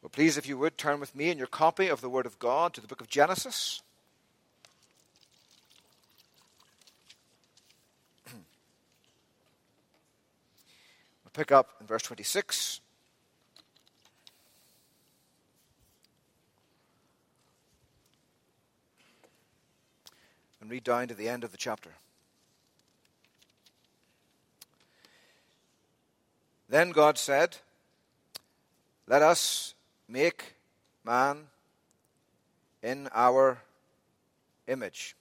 Well, please, if you would, turn with me in your copy of the Word of God to the book of Genesis. We'll pick up in verse 26. And read down to the end of the chapter. Then God said, "Let us make man in our image,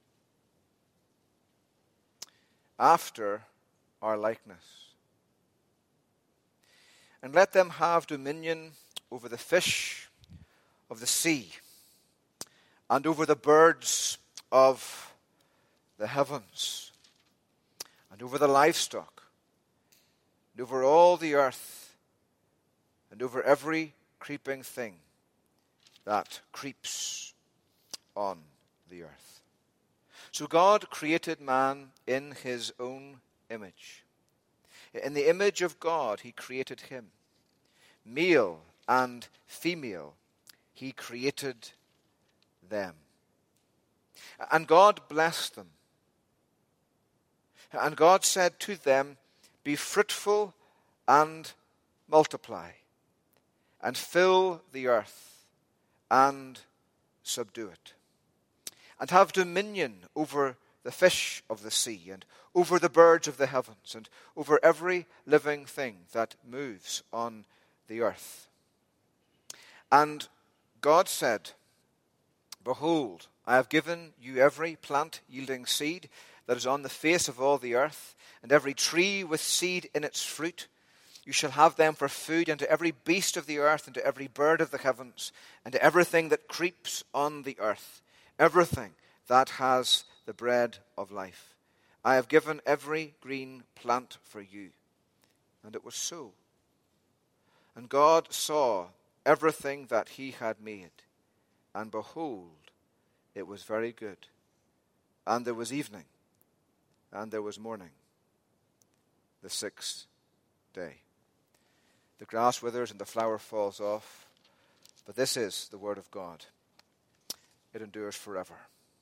after our likeness. And let them have dominion over the fish of the sea, and over the birds of the heavens, and over the livestock, and over all the earth, and over every creeping thing that creeps on the earth." So God created man in his own image. In the image of God he created him. Male and female he created them. And God blessed them. And God said to them, "Be fruitful and multiply, and fill the earth, and subdue it. And have dominion over the fish of the sea, and over the birds of the heavens, and over every living thing that moves on the earth." And God said, "Behold, I have given you every plant yielding seed that is on the face of all the earth, and every tree with seed in its fruit. You shall have them for food, and to every beast of the earth, and to every bird of the heavens, and to everything that creeps on the earth, everything that has the bread of life. I have given every green plant for you." And it was so. And God saw everything that he had made, and behold, it was very good. And there was evening, and there was morning, the sixth day. The grass withers and the flower falls off, but this is the word of God. It endures forever.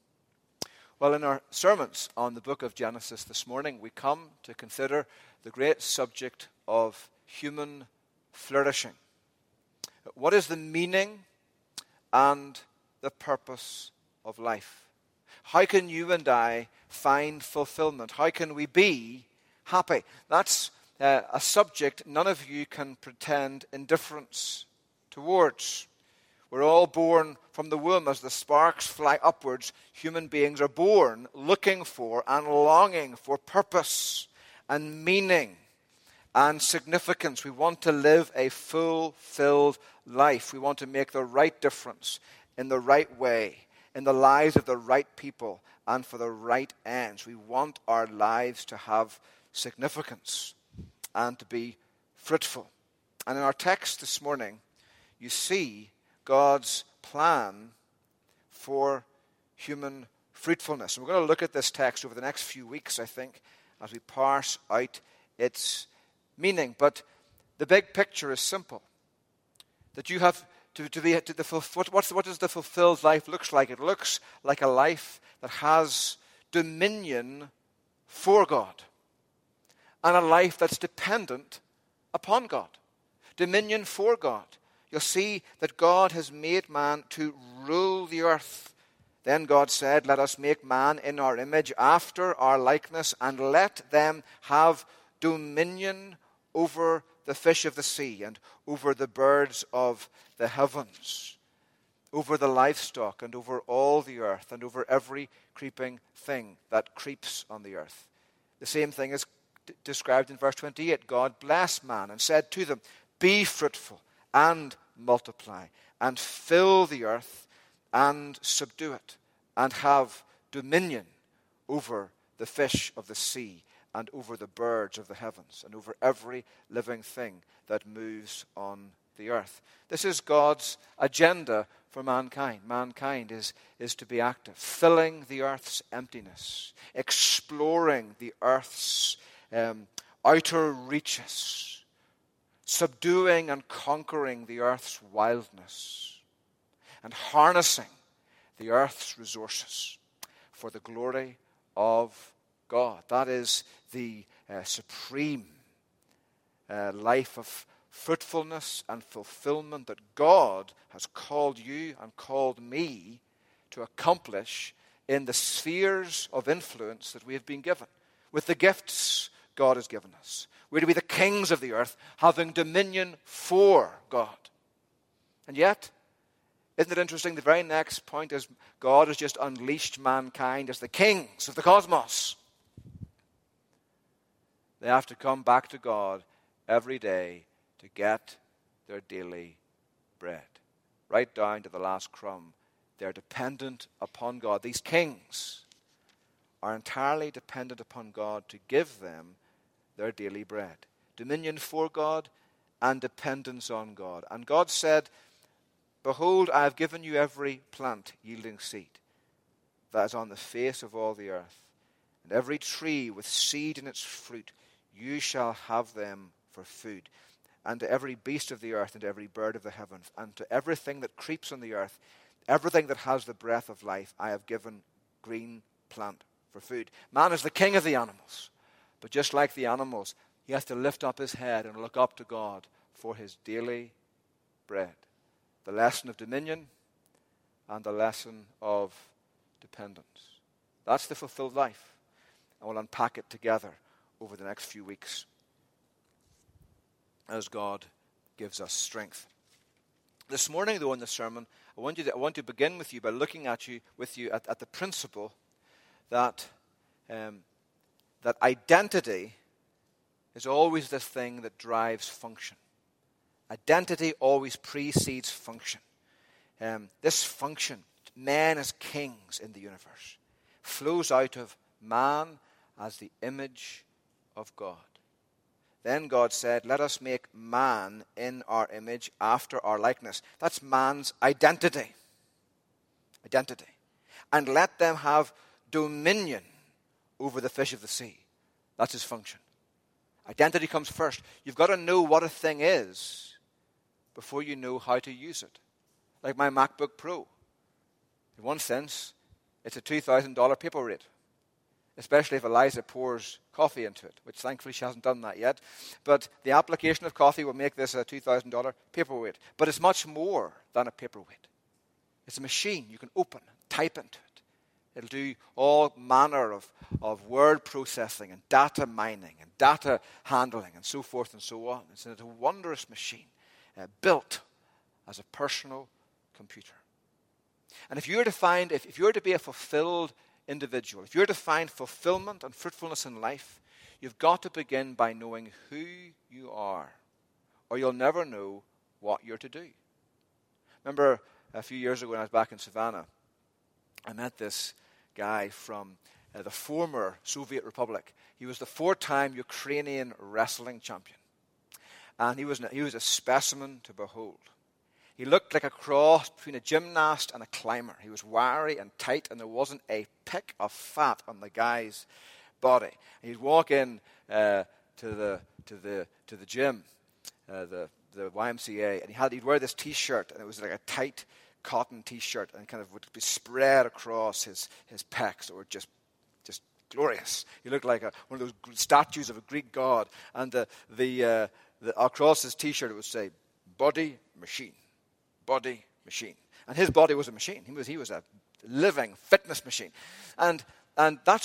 Well, in our sermons on the book of Genesis this morning, we come to consider the great subject of human flourishing. What is the meaning and the purpose of life? How can you and I find fulfillment? How can we be happy? That's a subject none of you can pretend indifference towards. We're all born from the womb. As the sparks fly upwards, human beings are born looking for and longing for purpose and meaning and significance. We want to live a fulfilled life. We want to make the right difference in the right way, in the lives of the right people, and for the right ends. We want our lives to have significance and to be fruitful. And in our text this morning, you see God's plan for human fruitfulness. And we're going to look at this text over the next few weeks, I think, as we parse out its meaning. But the big picture is simple. That you have what does the fulfilled life look like? It looks like a life that has dominion for God, and a life that's dependent upon God. Dominion for God. You'll see that God has made man to rule the earth. Then God said, "Let us make man in our image, after our likeness, and let them have dominion over the fish of the sea, and over the birds of the heavens, over the livestock, and over all the earth, and over every creeping thing that creeps on the earth." The same thing is described in verse 28. God blessed man and said to them, "Be fruitful and multiply, and fill the earth, and subdue it, and have dominion over the fish of the sea, and over the birds of the heavens, and over every living thing that moves on the earth." This is God's agenda for mankind. Mankind is to be active, filling the earth's emptiness, exploring the earth's outer reaches, subduing and conquering the earth's wildness, and harnessing the earth's resources for the glory of God. That is the supreme life of fruitfulness and fulfillment that God has called you and called me to accomplish in the spheres of influence that we have been given, with the gifts God has given us. We're to be the kings of the earth, having dominion for God. And yet, isn't it interesting, the very next point is God has just unleashed mankind as the kings of the cosmos. They have to come back to God every day to get their daily bread. Right down to the last crumb. They're dependent upon God. These kings are entirely dependent upon God to give them their daily bread. Dominion for God and dependence on God. And God said, "Behold, I have given you every plant yielding seed that is on the face of all the earth, and every tree with seed in its fruit, you shall have them for food. And to every beast of the earth, and to every bird of the heavens, and to everything that creeps on the earth, everything that has the breath of life, I have given green plant for food." Man is the king of the animals. But just like the animals, he has to lift up his head and look up to God for his daily bread. The lesson of dominion and the lesson of dependence. That's the fulfilled life. And we'll unpack it together over the next few weeks as God gives us strength. This morning, though, in the sermon, I want to begin with you by looking at the principle that that identity is always the thing that drives function. Identity always precedes function. This function, man as kings in the universe, flows out of man as the image of God. Then God said, "Let us make man in our image, after our likeness." That's man's identity. Identity. "And let them have dominion over the fish of the sea." That's his function. Identity comes first. You've got to know what a thing is before you know how to use it. Like my MacBook Pro. In one sense, it's a $2,000 paperweight. Especially if Eliza pours coffee into it, which thankfully she hasn't done that yet. But the application of coffee will make this a $2,000 paperweight. But it's much more than a paperweight. It's a machine you can open, type into it. It'll do all manner of word processing and data mining and data handling and so forth and so on. It's a wondrous machine built as a personal computer. And if you're to be a fulfilled individual, if you're to find fulfillment and fruitfulness in life, you've got to begin by knowing who you are, or you'll never know what you're to do. Remember a few years ago when I was back in Savannah, I met this guy from the former Soviet Republic. He was the 4-time Ukrainian wrestling champion. And he was a specimen to behold. He looked like a cross between a gymnast and a climber. He was wiry and tight, and there wasn't a pick of fat on the guy's body. And he'd walk in to the gym, the YMCA, and he'd wear this T-shirt, and it was like a tight cotton T-shirt, and kind of would be spread across his pecs that were just glorious. He looked like one of those statues of a Greek god, and across his T-shirt it would say, "Body Machine." Body machine. And his body was a machine. He was a living fitness machine. And that's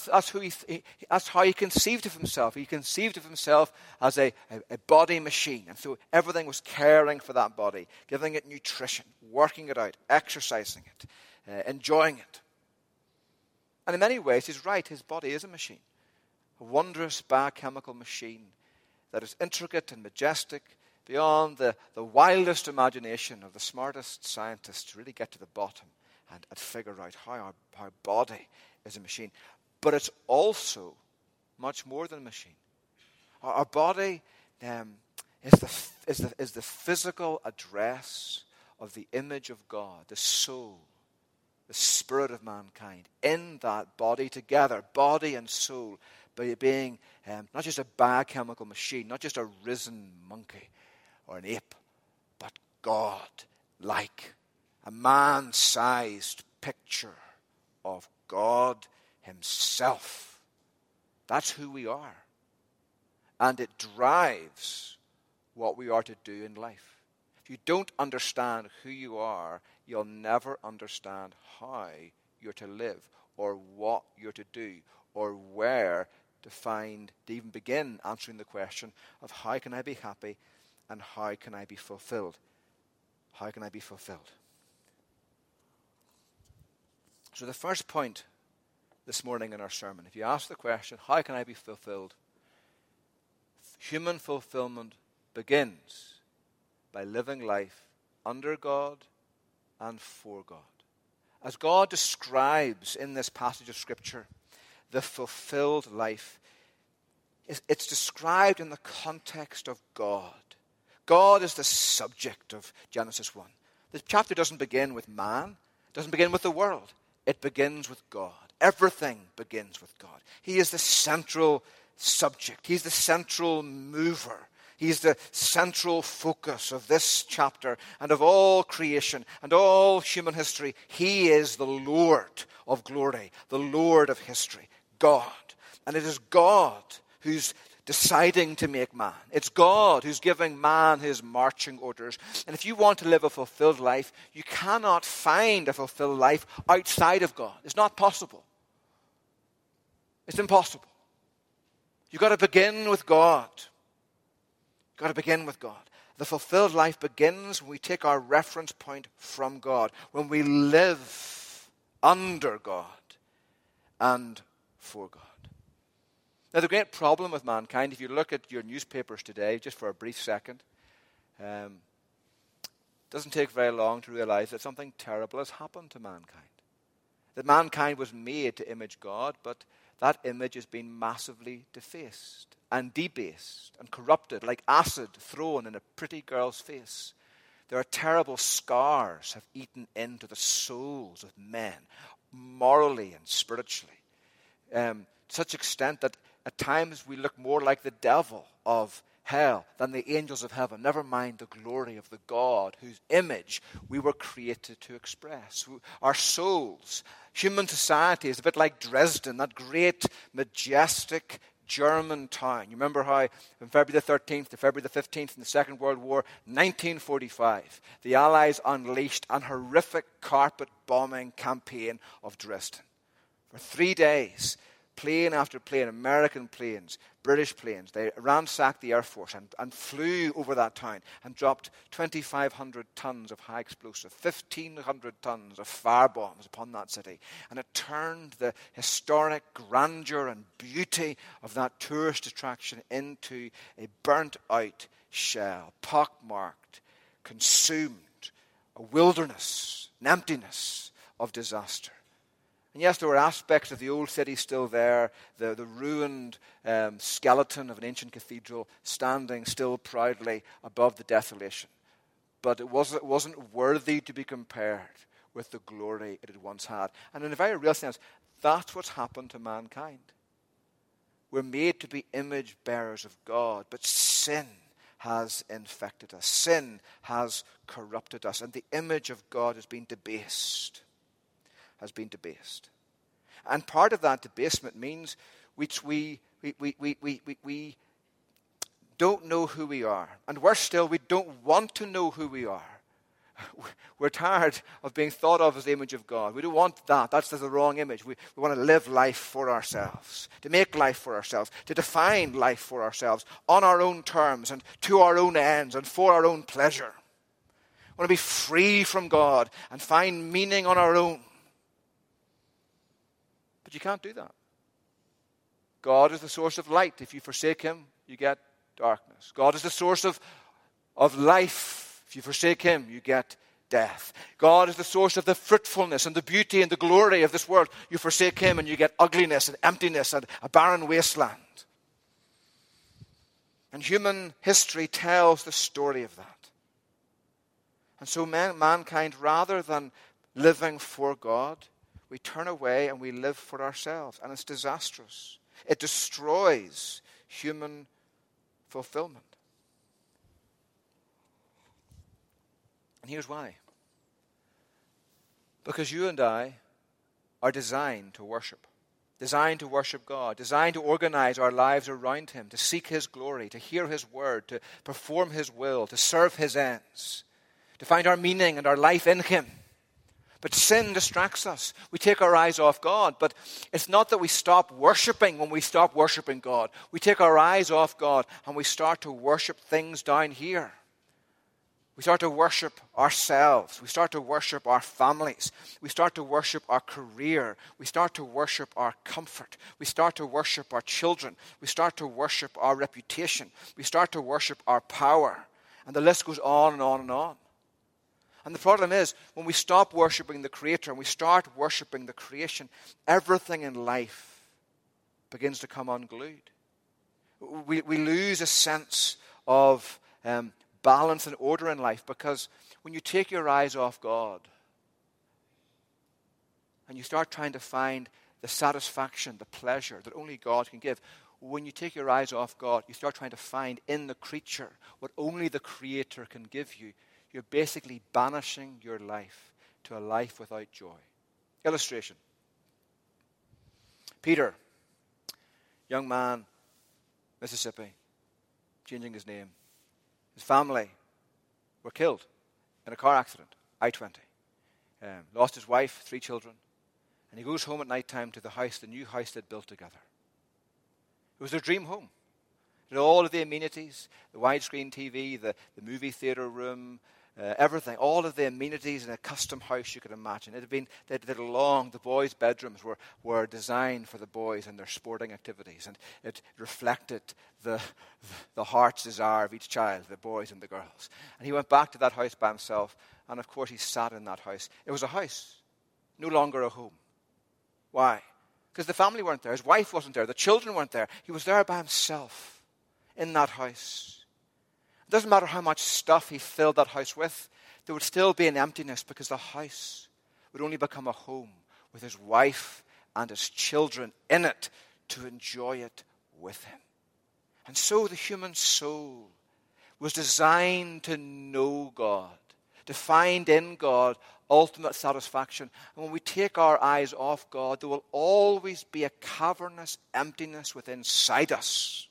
how he conceived of himself. He conceived of himself as a body machine. And so everything was caring for that body, giving it nutrition, working it out, exercising it, enjoying it. And in many ways, he's right. His body is a machine. A wondrous biochemical machine that is intricate and majestic, beyond the wildest imagination of the smartest scientists to really get to the bottom and figure out how our body is a machine. But it's also much more than a machine. Our body is the physical address of the image of God, the soul, the spirit of mankind, in that body together, body and soul, by being not just a biochemical machine, not just a risen monkey, or an ape, but God-like. A man-sized picture of God himself. That's who we are. And it drives what we are to do in life. If you don't understand who you are, you'll never understand how you're to live, or what you're to do, or where to even begin answering the question of how can I be happy and how can I be fulfilled? How can I be fulfilled? So the first point this morning in our sermon, if you ask the question, how can I be fulfilled? Human fulfillment begins by living life under God and for God. As God describes in this passage of Scripture, the fulfilled life, it's described in the context of God. God is the subject of Genesis 1. The chapter doesn't begin with man. It doesn't begin with the world. It begins with God. Everything begins with God. He is the central subject. He's the central mover. He's the central focus of this chapter and of all creation and all human history. He is the Lord of glory, the Lord of history, God. And it is God who's deciding to make man. It's God who's giving man his marching orders. And if you want to live a fulfilled life, you cannot find a fulfilled life outside of God. It's not possible. It's impossible. You've got to begin with God. You've got to begin with God. The fulfilled life begins when we take our reference point from God, when we live under God and for God. Now, the great problem with mankind, if you look at your newspapers today, just for a brief second, it doesn't take very long to realize that something terrible has happened to mankind. That mankind was made to image God, but that image has been massively defaced and debased and corrupted, like acid thrown in a pretty girl's face. There are terrible scars have eaten into the souls of men, morally and spiritually, to such extent that at times we look more like the devil of hell than the angels of heaven, never mind the glory of the God whose image we were created to express. Our souls, human society is a bit like Dresden, that great, majestic German town. You remember how from February the 13th to February the 15th in the Second World War, 1945, the Allies unleashed an horrific carpet bombing campaign of Dresden. For 3 days, plane after plane, American planes, British planes, they ransacked the Air Force and flew over that town and dropped 2,500 tons of high explosive, 1,500 tons of fire bombs upon that city. And it turned the historic grandeur and beauty of that tourist attraction into a burnt-out shell, pockmarked, consumed, a wilderness, an emptiness of disaster. And yes, there were aspects of the old city still there, the ruined skeleton of an ancient cathedral standing still proudly above the desolation. But it wasn't worthy to be compared with the glory it had once had. And in a very real sense, that's what's happened to mankind. We're made to be image bearers of God, but sin has infected us. Sin has corrupted us, and the image of God has been debased. And part of that debasement means which we don't know who we are. And worse still, we don't want to know who we are. We're tired of being thought of as the image of God. We don't want that. That's the wrong image. We want to live life for ourselves, to make life for ourselves, to define life for ourselves on our own terms and to our own ends and for our own pleasure. We want to be free from God and find meaning on our own. But you can't do that. God is the source of light. If you forsake him, you get darkness. God is the source of life. If you forsake him, you get death. God is the source of the fruitfulness and the beauty and the glory of this world. You forsake him and you get ugliness and emptiness and a barren wasteland. And human history tells the story of that. And so mankind, rather than living for God, we turn away and we live for ourselves. And it's disastrous. It destroys human fulfillment. And here's why. Because you and I are designed to worship. Designed to worship God. Designed to organize our lives around Him. To seek His glory. To hear His word. To perform His will. To serve His ends. To find our meaning and our life in Him. But sin distracts us. We take our eyes off God. But it's not that we stop worshiping when we stop worshiping God. We take our eyes off God and we start to worship things down here. We start to worship ourselves. We start to worship our families. We start to worship our career. We start to worship our comfort. We start to worship our children. We start to worship our reputation. We start to worship our power. And the list goes on and on and on. And the problem is, when we stop worshiping the Creator and we start worshiping the creation, everything in life begins to come unglued. We lose a sense of balance and order in life, because when you take your eyes off God and you start trying to find the satisfaction, the pleasure that only God can give, when you take your eyes off God, you start trying to find in the creature what only the Creator can give you. You're basically banishing your life to a life without joy. Illustration. Peter, young man, Mississippi, changing his name. His family were killed in a car accident, I-20. Lost his wife, 3 children. And he goes home at night time to the house, the new house they'd built together. It was their dream home. It had all of the amenities, the widescreen TV, the movie theater room, everything, all of the amenities in a custom house you could imagine. The boys' bedrooms were designed for the boys and their sporting activities, and it reflected the heart's desire of each child, the boys and the girls. And he went back to that house by himself, and of course he sat in that house. It was a house, no longer a home. Why? Because the family weren't there, his wife wasn't there, the children weren't there. He was there by himself in that house. It doesn't matter how much stuff he filled that house with, there would still be an emptiness, because the house would only become a home with his wife and his children in it to enjoy it with him. And so the human soul was designed to know God, to find in God ultimate satisfaction. And when we take our eyes off God, there will always be a cavernous emptiness within inside us.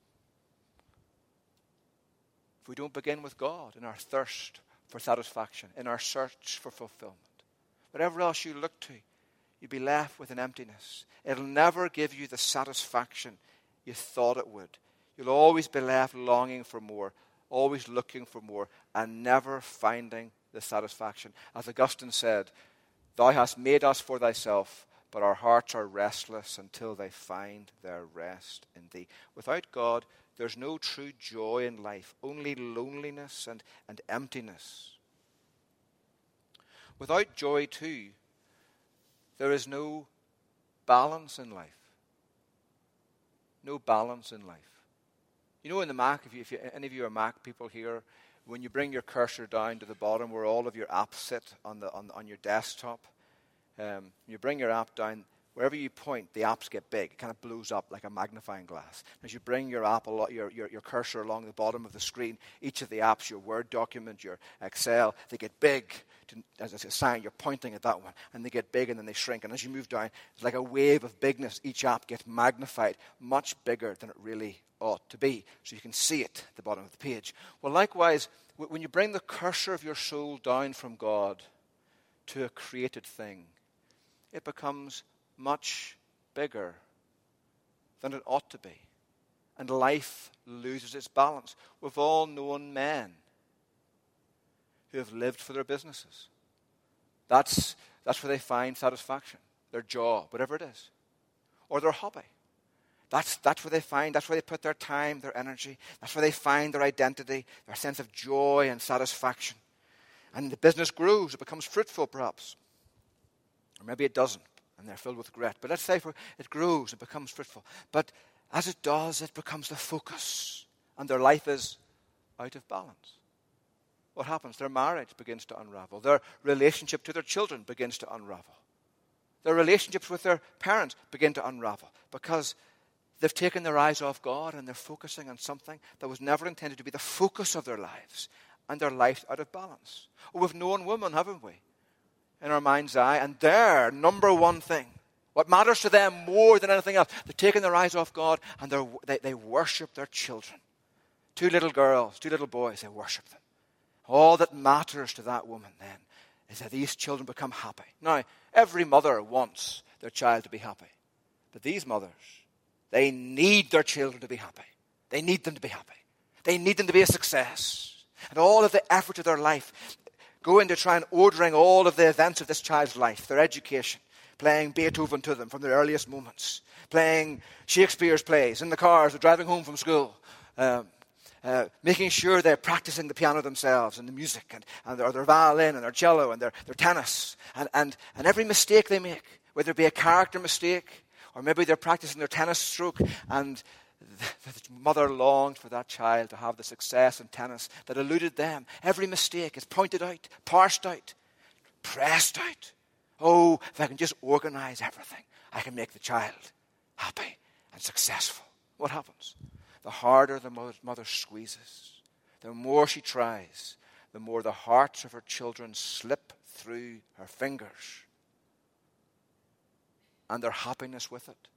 If we don't begin with God in our thirst for satisfaction, in our search for fulfillment, whatever else you look to, you'll be left with an emptiness. It'll never give you the satisfaction you thought it would. You'll always be left longing for more, always looking for more, and never finding the satisfaction. As Augustine said, "Thou hast made us for thyself, but our hearts are restless until they find their rest in thee." Without God, there's no true joy in life, only loneliness and emptiness. Without joy, too, there is no balance in life. No balance in life. You know, in the Mac, if any of you are Mac people here, when you bring your cursor down to the bottom where all of your apps sit on your desktop, you bring your app down, wherever you point, the apps get big. It kind of blows up like a magnifying glass. As you bring your app, your cursor along the bottom of the screen, each of the apps, your Word document, your Excel, they get big. As a sign, you're pointing at that one, and they get big and then they shrink. And as you move down, it's like a wave of bigness. Each app gets magnified, much bigger than it really ought to be, so you can see it at the bottom of the page. Well, likewise, when you bring the cursor of your soul down from God to a created thing, it becomes much bigger than it ought to be. And life loses its balance. We've all known men who have lived for their businesses. That's where they find satisfaction. Their job, whatever it is. Or their hobby. That's where they put their time, their energy. That's where they find their identity, their sense of joy and satisfaction. And the business grows, it becomes fruitful perhaps. Or maybe it doesn't, and they're filled with regret. But let's say it grows, it becomes fruitful. But as it does, it becomes the focus, and their life is out of balance. What happens? Their marriage begins to unravel. Their relationship to their children begins to unravel. Their relationships with their parents begin to unravel because they've taken their eyes off God and they're focusing on something that was never intended to be the focus of their lives. and their life out of balance. Oh, we've known women, haven't we, in our mind's eye, and their number one thing, what matters to them more than anything else, they're taking their eyes off God and they worship their children. 2 little girls, 2 little boys, they worship them. All that matters to that woman then is that these children become happy. Now, every mother wants their child to be happy. But these mothers, they need their children to be happy. They need them to be happy. They need them to be a success. And all of the effort of their life go into trying ordering all of the events of this child's life, their education, playing Beethoven to them from their earliest moments, playing Shakespeare's plays in the cars or driving home from school, making sure they're practicing the piano themselves and the music and their violin and their cello and their tennis. And every mistake they make, whether it be a character mistake or maybe they're practicing their tennis stroke, and the mother longed for that child to have the success in tennis that eluded them. Every mistake is pointed out, parsed out, pressed out. Oh, if I can just organize everything, I can make the child happy and successful. What happens? The harder the mother squeezes, the more she tries, the more the hearts of her children slip through her fingers, and their happiness with it.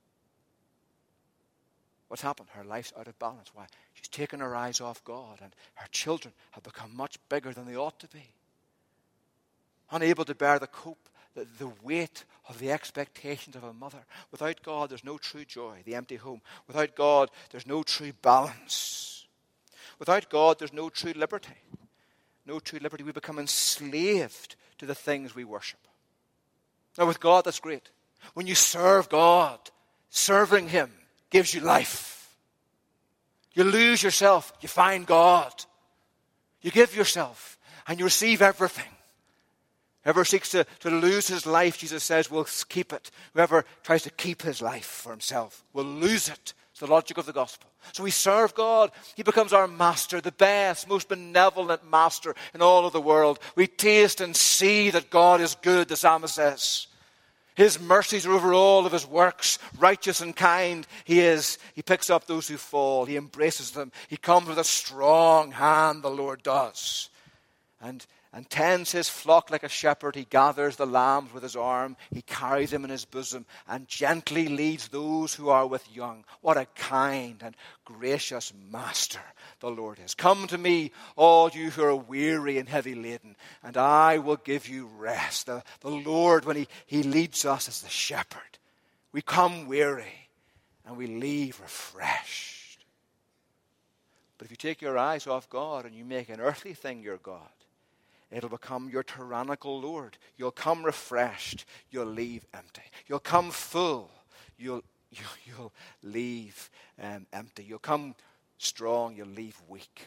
What's happened? Her life's out of balance. Why? She's taken her eyes off God, and her children have become much bigger than they ought to be. Unable to bear the weight of the expectations of a mother. Without God, there's no true joy, the empty home. Without God, there's no true balance. Without God, there's no true liberty. No true liberty. We become enslaved to the things we worship. Now, with God, that's great. When you serve God, serving Him gives you life. You lose yourself, you find God. You give yourself, and you receive everything. Whoever seeks to lose his life, Jesus says, will keep it. Whoever tries to keep his life for himself will lose it. It's the logic of the gospel. So we serve God. He becomes our master, the best, most benevolent master in all of the world. We taste and see that God is good, the psalmist says. His mercies are over all of his works. Righteous and kind he is. He picks up those who fall. He embraces them. He comes with a strong hand, the Lord does. And tends his flock like a shepherd. He gathers the lambs with his arm. He carries them in his bosom and gently leads those who are with young. What a kind and gracious master the Lord is. Come to me, all you who are weary and heavy laden, and I will give you rest. The Lord, when he leads us as the shepherd, we come weary and we leave refreshed. But if you take your eyes off God and you make an earthly thing your God, it'll become your tyrannical Lord. You'll come refreshed. You'll leave empty. You'll come full. You'll leave empty. You'll come strong. You'll leave weak.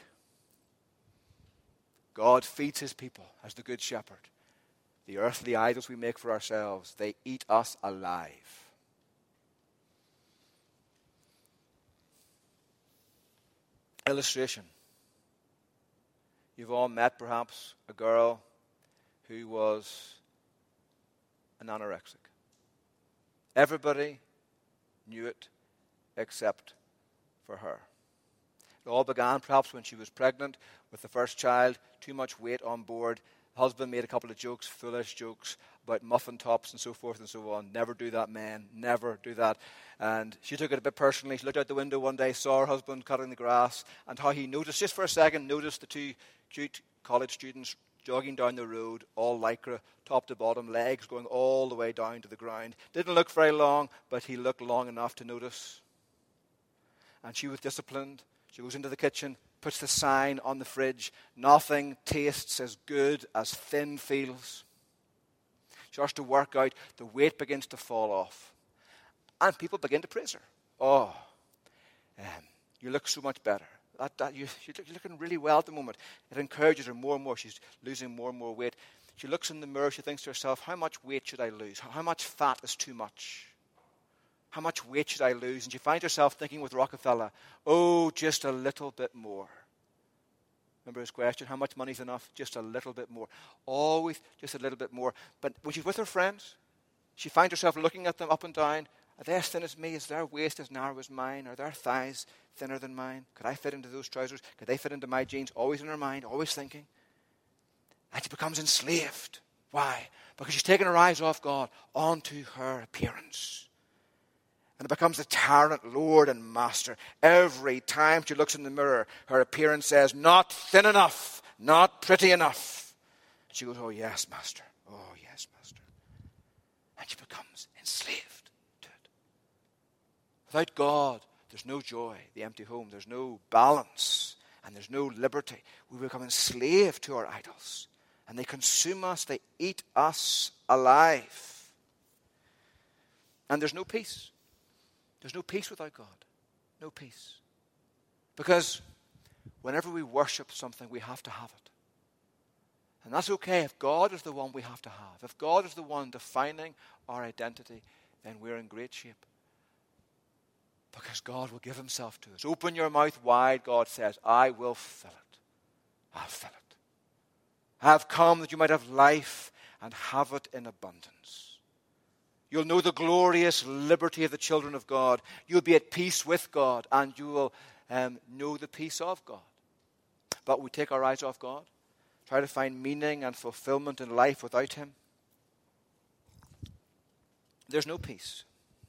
God feeds his people as the good shepherd. The earthly idols we make for ourselves, they eat us alive. Illustration. You've all met, perhaps, a girl who was an anorexic. Everybody knew it except for her. It all began, perhaps, when she was pregnant with the first child, too much weight on board. The husband made a couple of jokes, foolish jokes, about muffin tops and so forth and so on. Never do that, men. Never do that. And she took it a bit personally. She looked out the window one day, saw her husband cutting the grass, and how he noticed, just for a second, noticed the 2 cute college students jogging down the road, all lycra, top to bottom, legs going all the way down to the ground. Didn't look very long, but he looked long enough to notice. And she was disciplined. She goes into the kitchen, puts the sign on the fridge, nothing tastes as good as thin feels. She starts to work out, the weight begins to fall off. And people begin to praise her. Oh, you look so much better. You're looking really well at the moment. It encourages her more and more. She's losing more and more weight. She looks in the mirror. She thinks to herself, how much weight should I lose? How much fat is too much? How much weight should I lose? And she finds herself thinking with Rockefeller, oh, just a little bit more. Remember his question, how much money is enough? Just a little bit more. Always just a little bit more. But when she's with her friends, she finds herself looking at them up and down. Are they as thin as me? Is their waist as narrow as mine? Are their thighs thinner than mine? Could I fit into those trousers? Could they fit into my jeans? Always in her mind, always thinking. And she becomes enslaved. Why? Because she's taken her eyes off God onto her appearance. And it becomes the tyrant Lord and Master. Every time she looks in the mirror, her appearance says, not thin enough, not pretty enough. She goes, oh yes, Master. Oh yes, Master. And she becomes enslaved to it. Without God, there's no joy, the empty home. There's no balance, and there's no liberty. We become enslaved to our idols. And they consume us, they eat us alive. And there's no peace. There's no peace without God. No peace. Because whenever we worship something, we have to have it. And that's okay if God is the one we have to have. If God is the one defining our identity, then we're in great shape. Because God will give himself to us. Open your mouth wide, God says, I will fill it. I'll fill it. I have come that you might have life and have it in abundance. You'll know the glorious liberty of the children of God. You'll be at peace with God, and you will know the peace of God. But we take our eyes off God, try to find meaning and fulfillment in life without him. There's no peace.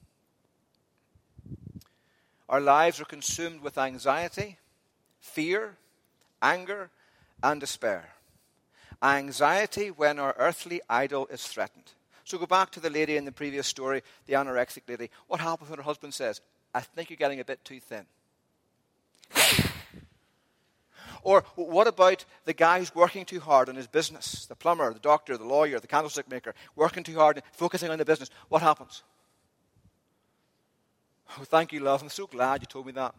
Our lives are consumed with anxiety, fear, anger, and despair. Anxiety when our earthly idol is threatened. So go back to the lady in the previous story, the anorexic lady. What happens when her husband says, I think you're getting a bit too thin? Or what about the guy who's working too hard on his business? The plumber, the doctor, the lawyer, the candlestick maker, working too hard, focusing on the business. What happens? Oh, thank you, love. I'm so glad you told me that.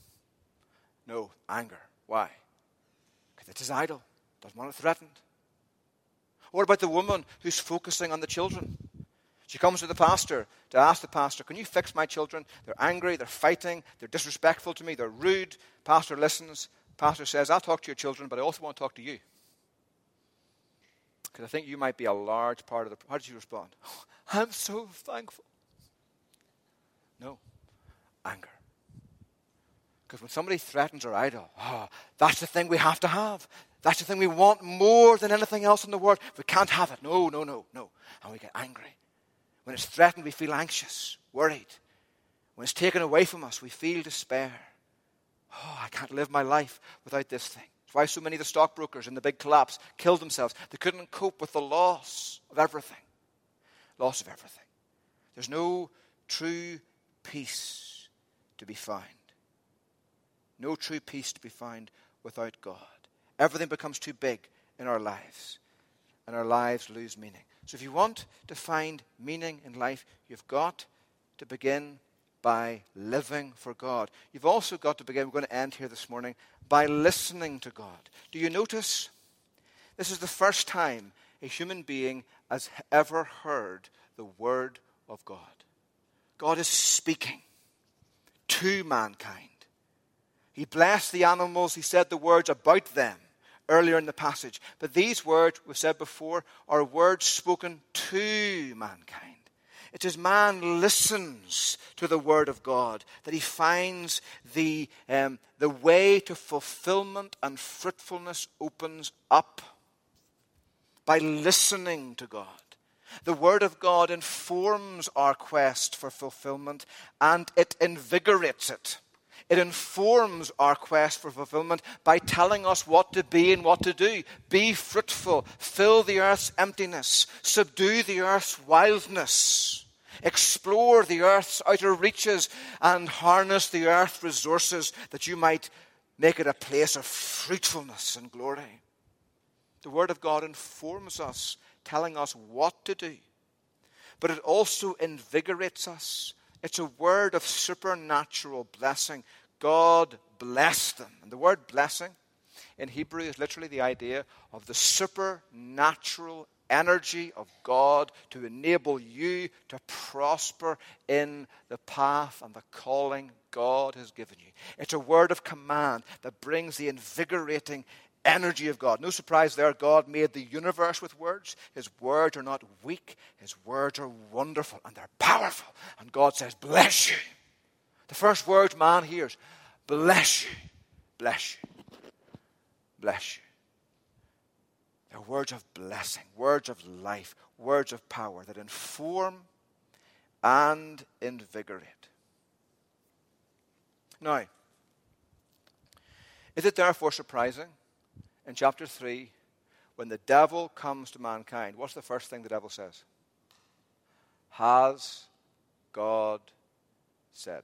No, anger. Why? Because it's his idol. Doesn't want it threatened. What about the woman who's focusing on the children? She comes to the pastor to ask the pastor, can you fix my children? They're angry, they're fighting, they're disrespectful to me, they're rude. Pastor listens. Pastor says, I'll talk to your children, but I also want to talk to you. Because I think you might be a large part of the... How did you respond? Oh, I'm so thankful. No. Anger. Because when somebody threatens our idol, that's the thing we have to have. That's the thing we want more than anything else in the world. We can't have it. No. And we get angry. When it's threatened, we feel anxious, worried. When it's taken away from us, we feel despair. Oh, I can't live my life without this thing. That's why so many of the stockbrokers in the big collapse killed themselves. They couldn't cope with the loss of everything. Loss of everything. There's no true peace to be found. No true peace to be found without God. Everything becomes too big in our lives, and our lives lose meaning. So if you want to find meaning in life, you've got to begin by living for God. You've also got to begin, we're going to end here this morning, by listening to God. Do you notice? This is the first time a human being has ever heard the word of God. God is speaking to mankind. He blessed the animals. He said the words about them earlier in the passage. But these words, we've said before, are words spoken to mankind. It is man listens to the word of God that he finds the way to fulfillment and fruitfulness opens up. By listening to God. The word of God informs our quest for fulfillment, and it invigorates it. It informs our quest for fulfillment by telling us what to be and what to do. Be fruitful, fill the earth's emptiness, subdue the earth's wildness, explore the earth's outer reaches, and harness the earth's resources that you might make it a place of fruitfulness and glory. The word of God informs us, telling us what to do. But it also invigorates us. It's a word of supernatural blessing. God blessed them. And the word blessing in Hebrew is literally the idea of the supernatural energy of God to enable you to prosper in the path and the calling God has given you. It's a word of command that brings the invigorating energy of God. No surprise there, God made the universe with words. His words are not weak. His words are wonderful and they're powerful. And God says, bless you. The first words man hears, bless you, bless you, bless you. They're words of blessing, words of life, words of power that inform and invigorate. Now, is it therefore surprising in chapter 3 when the devil comes to mankind, what's the first thing the devil says? Has God said?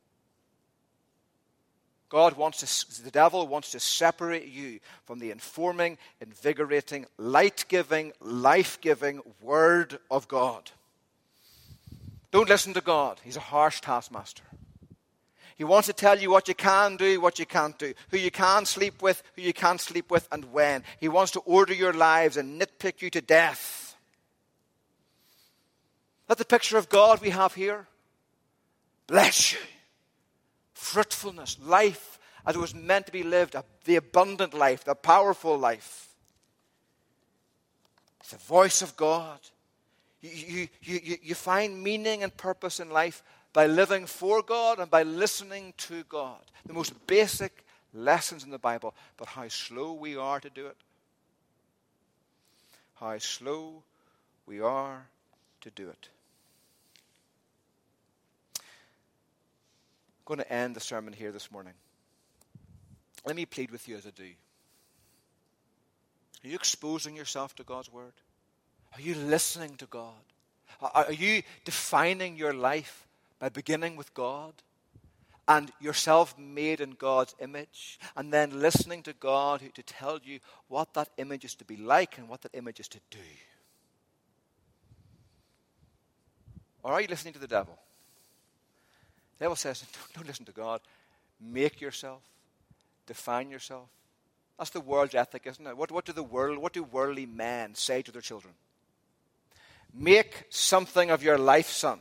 The devil wants to separate you from the informing, invigorating, light-giving, life-giving Word of God. Don't listen to God. He's a harsh taskmaster. He wants to tell you what you can do, what you can't do, who you can sleep with, who you can't sleep with, and when. He wants to order your lives and nitpick you to death. That's the picture of God we have here. Bless you. Fruitfulness, life as it was meant to be lived, the abundant life, the powerful life. It's the voice of God. You find meaning and purpose in life by living for God and by listening to God. The most basic lessons in the Bible, but how slow we are to do it. How slow we are to do it. I'm going to end the sermon here this morning. Let me plead with you as I do. Are you exposing yourself to God's Word? Are you listening to God? Are you defining your life by beginning with God and yourself made in God's image and then listening to God to tell you what that image is to be like and what that image is to do? Or are you listening to the devil? The devil says, don't listen to God. Make yourself. Define yourself. That's the world's ethic, isn't it? What do worldly men say to their children? Make something of your life, son.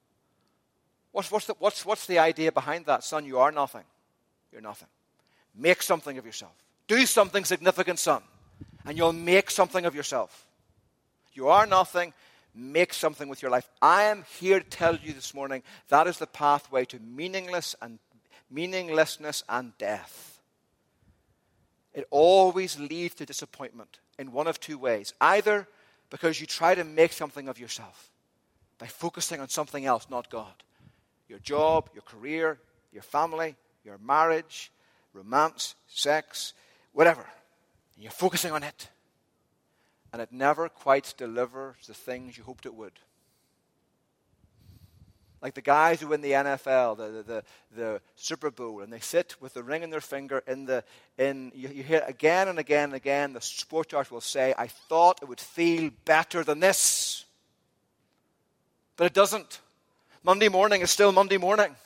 What's the idea behind that? Son, you are nothing. You're nothing. Make something of yourself. Do something significant, son, and you'll make something of yourself. You are nothing. Make something with your life. I am here to tell you this morning that is the pathway to meaninglessness and death. It always leads to disappointment in one of two ways. Either because you try to make something of yourself by focusing on something else, not God. Your job, your career, your family, your marriage, romance, sex, whatever. And you're focusing on it. And it never quite delivers the things you hoped it would. Like the guys who win the NFL, the Super Bowl, and they sit with the ring in their finger you hear again and again and again, the sports arts will say, I thought it would feel better than this. But it doesn't. Monday morning is still Monday morning.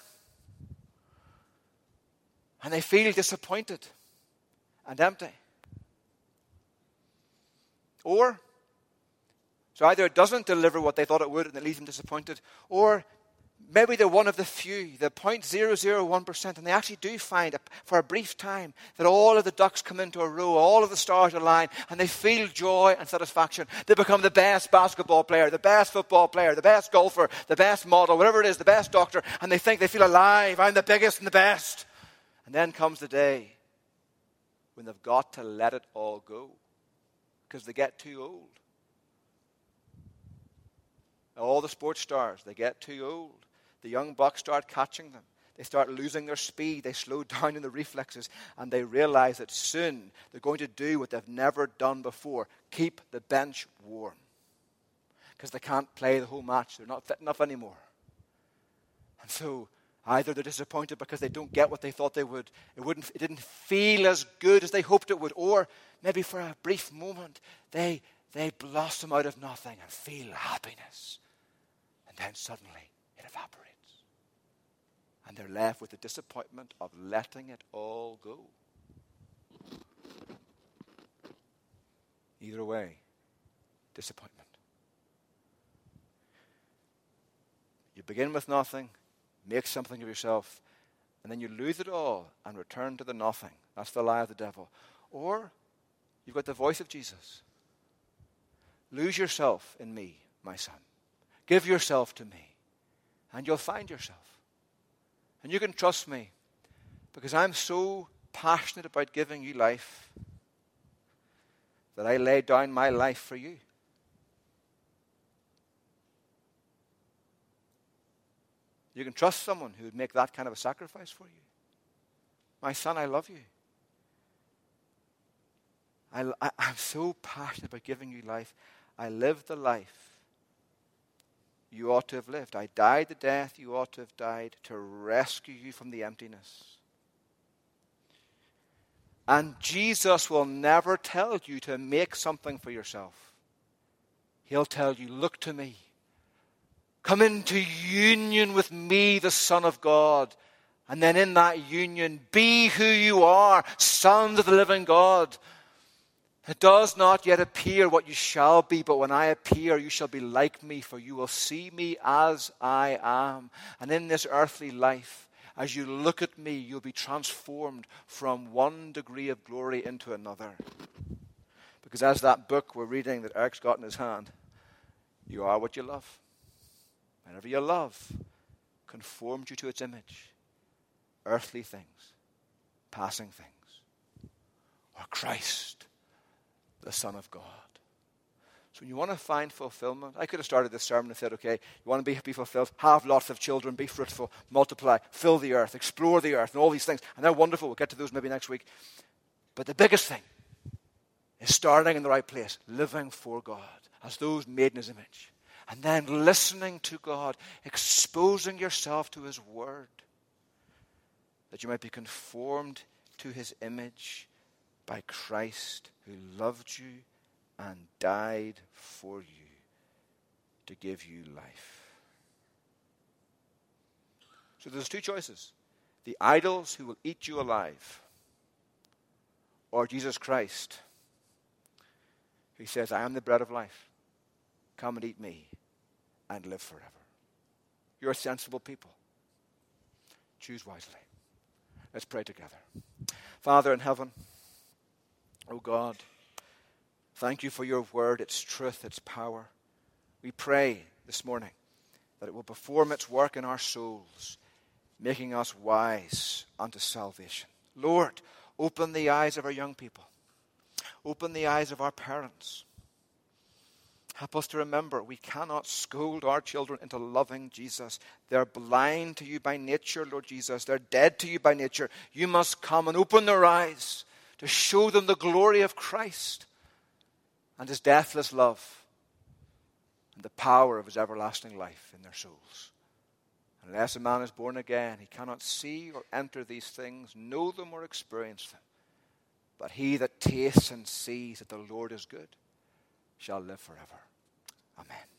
And they feel disappointed and empty. Or, so either it doesn't deliver what they thought it would and it leaves them disappointed, or maybe they're one of the few, the 0.001%, and they actually do find for a brief time that all of the ducks come into a row, all of the stars align, and they feel joy and satisfaction. They become the best basketball player, the best football player, the best golfer, the best model, whatever it is, the best doctor, and they think they feel alive. I'm the biggest and the best. And then comes the day when they've got to let it all go because they get too old. All the sports stars, they get too old. The young bucks start catching them. They start losing their speed. They slow down in the reflexes. And they realize that soon they're going to do what they've never done before. Keep the bench warm. Because they can't play the whole match. They're not fit enough anymore. And so either they're disappointed because they don't get what they thought they would. It didn't feel as good as they hoped it would. Or maybe for a brief moment they blossom out of nothing and feel happiness. And then suddenly it evaporates. And they're left with the disappointment of letting it all go. Either way, disappointment. You begin with nothing, make something of yourself, and then you lose it all and return to the nothing. That's the lie of the devil. Or you've got the voice of Jesus. Lose yourself in me, my son. Give yourself to me, and you'll find yourself. And you can trust me, because I'm so passionate about giving you life that I lay down my life for you. You can trust someone who would make that kind of a sacrifice for you. My son, I love you. I'm so passionate about giving you life. I lived the life you ought to have lived. I died the death you ought to have died to rescue you from the emptiness. And Jesus will never tell you to make something for yourself. He'll tell you, look to me. Come into union with me, the Son of God. And then in that union, be who you are, sons of the living God. It does not yet appear what you shall be, but when I appear, you shall be like me, for you will see me as I am. And in this earthly life, as you look at me, you'll be transformed from one degree of glory into another. Because as that book we're reading that Eric's got in his hand, you are what you love. Whenever you love conforms you to its image. Earthly things, passing things, or Christ, the Son of God. So when you want to find fulfillment, I could have started this sermon and said, okay, you want to be fulfilled, have lots of children, be fruitful, multiply, fill the earth, explore the earth, and all these things. And they're wonderful. We'll get to those maybe next week. But the biggest thing is starting in the right place, living for God as those made in his image. And then listening to God, exposing yourself to his word, that you might be conformed to his image by Christ, who loved you and died for you to give you life. So there's two choices. The idols who will eat you alive, or Jesus Christ, who says, I am the bread of life. Come and eat me and live forever. You're sensible people. Choose wisely. Let's pray together. Father in heaven, oh God, thank you for your word, its truth, its power. We pray this morning that it will perform its work in our souls, making us wise unto salvation. Lord, open the eyes of our young people. Open the eyes of our parents. Help us to remember we cannot scold our children into loving Jesus. They're blind to you by nature, Lord Jesus. They're dead to you by nature. You must come and open their eyes to show them the glory of Christ and his deathless love and the power of his everlasting life in their souls. Unless a man is born again, he cannot see or enter these things, know them or experience them. But he that tastes and sees that the Lord is good shall live forever. Amen.